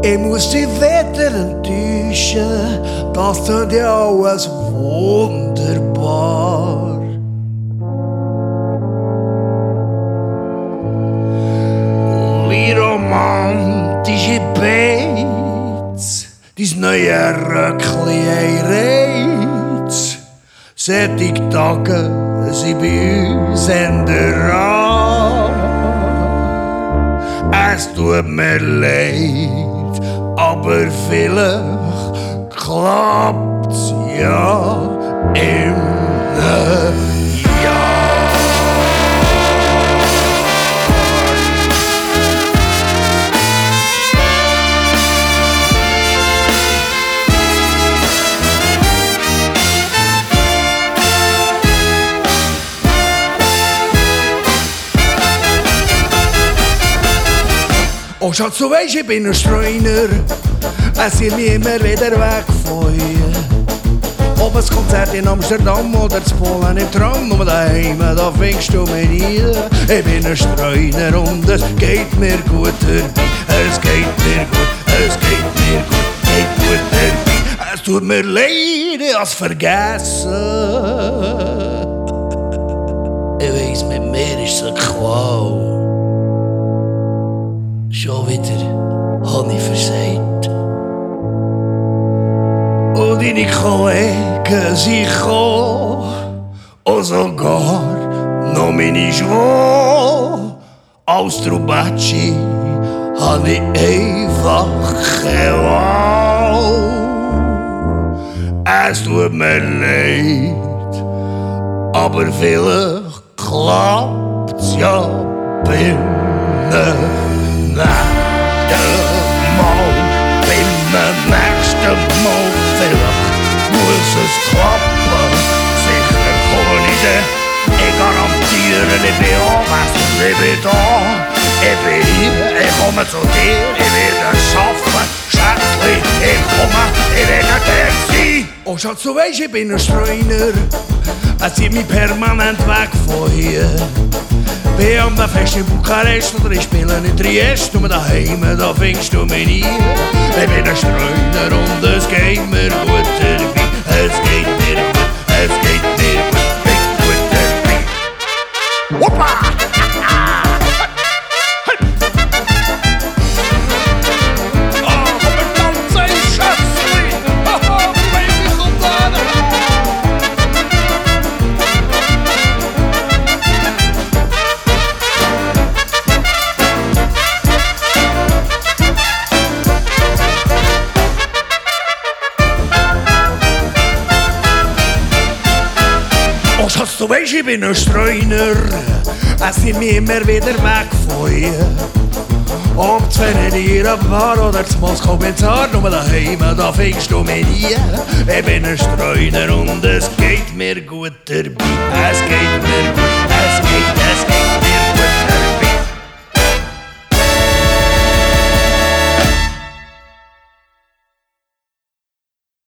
Ich muss dich wieder enttäuschen, das tut ja alles wunderbar. Wie romantische Beiz, dein neue Röckli Reiz. Solche Tage sind bei uns in der Rat. Es tut mir leid, aber vielleicht klappt's ja im Jahr. Oh Schatz, du weisst, ich bin ein Streuner. Es zieht mich immer wieder weg von hier. Ob ein Konzert in Amsterdam oder zu Polen im Tram, nur daheim, da fängst du mir nie. Ich bin ein Streuner und es geht mir gut dabei. Es geht mir gut, es geht mir gut, geht gut dabei. Es tut mir leid, ich hab's vergessen. Ich weiss, mit mir ist es eine Qual. Schon wieder hab ich versagt. Und deine Kollegen sind gekommen, und sogar noch meine Schwau. Als Trubacci hab ich einfach keine Wahl. Es tut mir leid, aber vielleicht klappt's ja bei mir. Nächsten Mal vielleicht muss es klappen. Sicher komme ich dann. Ich garantiere, ich bin anwesend, ich bin da. Ich bin hier, ich komme zu dir, ich werde es schaffen. Schätzli, ich komme, ich werde der sein. Oh Schatz, du weisst, ich bin ein Streuner. Es zieht mich permanent weg von hier. Bin am Fest in Bukarest oder ich spiele in Triest. Nur daheim, da fängst du mich nie. Ich bin ein Streuner und es geht mir gut dabei. Es geht mir gut, es geht mir gut dabei. Hoppa! Oh Schatz, du weisst, ich bin ein Streuner. Es zieht mich immer wieder weg von hier. Ob zu Venedig, ab Bar oder zu Moskau bin Zar, nur daheim, da fängst du mich nie. Ich bin ein Streuner und es geht mir gut dabei. Es geht mir gut, es geht mir gut.